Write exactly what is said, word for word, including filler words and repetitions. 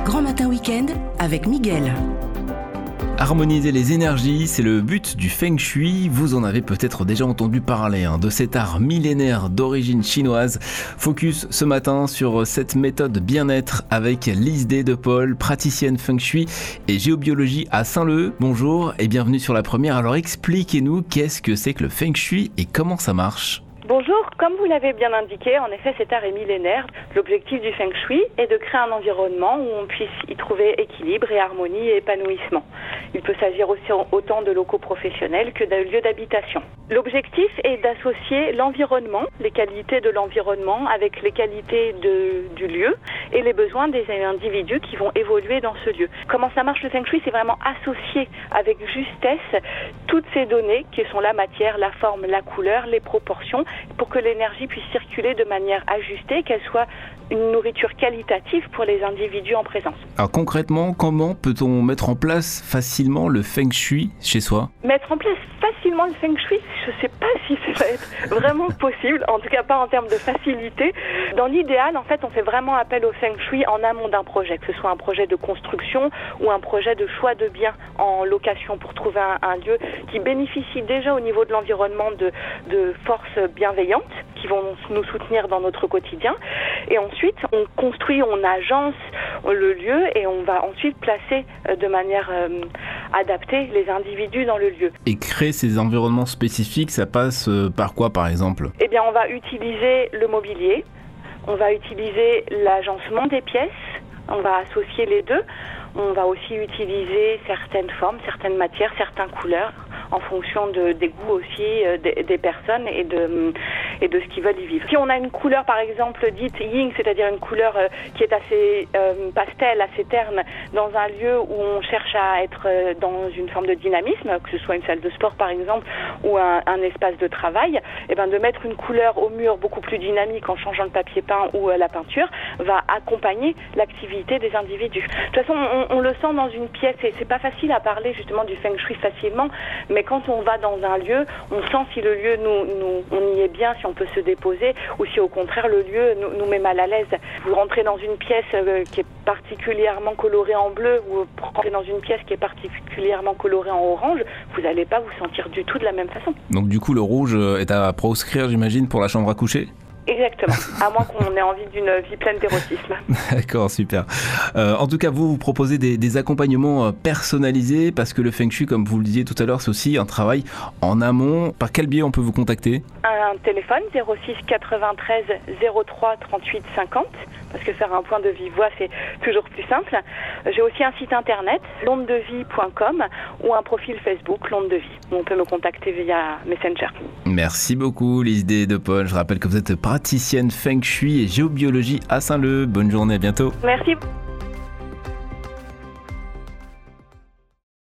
Grand Matin Week-end avec Miguel. Harmoniser les énergies, c'est le but du Feng Shui. Vous en avez peut-être déjà entendu parler hein, de cet art millénaire d'origine chinoise. Focus ce matin sur cette méthode bien-être avec Lise Day de Paul, praticienne Feng Shui et géobiologie à Saint-Leu. Bonjour et bienvenue sur la première. Alors expliquez-nous qu'est-ce que c'est que le Feng Shui et comment ça marche. Bonjour, comme vous l'avez bien indiqué, en effet cet art est millénaire. L'objectif du Feng Shui est de créer un environnement où on puisse y trouver équilibre et harmonie et épanouissement. Il peut s'agir aussi autant de locaux professionnels que de lieux d'habitation. L'objectif est d'associer l'environnement, les qualités de l'environnement avec les qualités de, du lieu et les besoins des individus qui vont évoluer dans ce lieu. Comment ça marche le Feng Shui? C'est vraiment associer avec justesse toutes ces données qui sont la matière, la forme, la couleur, les proportions, pour que l'énergie puisse circuler de manière ajustée, qu'elle soit une nourriture qualitative pour les individus en présence. Alors concrètement, comment peut-on mettre en place facilement le Feng Shui chez soi? Mettre en place facilement le Feng Shui, je ne sais pas si ça va être vraiment possible, en tout cas pas en termes de facilité. Dans l'idéal, en fait, on fait vraiment appel au Feng Shui en amont d'un projet, que ce soit un projet de construction ou un projet de choix de biens en location pour trouver un, un lieu qui bénéficie déjà au niveau de l'environnement de, de forces bienveillantes qui vont nous soutenir dans notre quotidien. Et ensuite, on construit, on agence le lieu et on va ensuite placer de manière euh, adaptée les individus dans le lieu. Et créer ces environnements spécifiques, ça passe par quoi par exemple? Eh bien, on va utiliser le mobilier, on va utiliser l'agencement des pièces, on va associer les deux. On va aussi utiliser certaines formes, certaines matières, certaines couleurs en fonction de, des goûts aussi euh, des, des personnes et de, et de ce qu'ils veulent y vivre. Si on a une couleur par exemple dite yin, c'est-à-dire une couleur euh, qui est assez euh, pastel, assez terne, dans un lieu où on cherche à être euh, dans une forme de dynamisme, que ce soit une salle de sport par exemple ou un, un espace de travail, et ben de mettre une couleur au mur beaucoup plus dynamique en changeant le papier peint ou euh, la peinture va accompagner l'activité des individus. De toute façon, on, on le sent dans une pièce et c'est pas facile à parler justement du Feng Shui facilement, mais quand on va dans un lieu, on sent si le lieu nous, nous on y est bien, si on peut se déposer ou si au contraire le lieu nous, nous met mal à l'aise. Vous rentrez dans une pièce euh, qui est particulièrement colorée en bleu ou vous rentrez dans une pièce qui est particulièrement colorée en orange, vous n'allez pas vous sentir du tout de la même façon. Donc du coup le rouge est à proscrire, j'imagine, pour la chambre à coucher? Exactement, à moins qu'on ait envie d'une vie pleine d'érotisme. D'accord, super. Euh, en tout cas, vous, vous proposez des, des accompagnements personnalisés parce que le Feng Shui, comme vous le disiez tout à l'heure, c'est aussi un travail en amont. Par quel biais on peut vous contacter? Un téléphone zéro six quatre-vingt-treize zéro trois trente-huit cinquante, parce que faire un point de vive voix, c'est toujours plus simple. J'ai aussi un site internet, l'onde de vie point com, ou un profil Facebook, l'onde de vie, où on peut me contacter via Messenger. Merci beaucoup, Lise Day de Paul. Je rappelle que vous êtes praticienne Feng Shui et géobiologie à Saint-Leu. Bonne journée, à bientôt. Merci.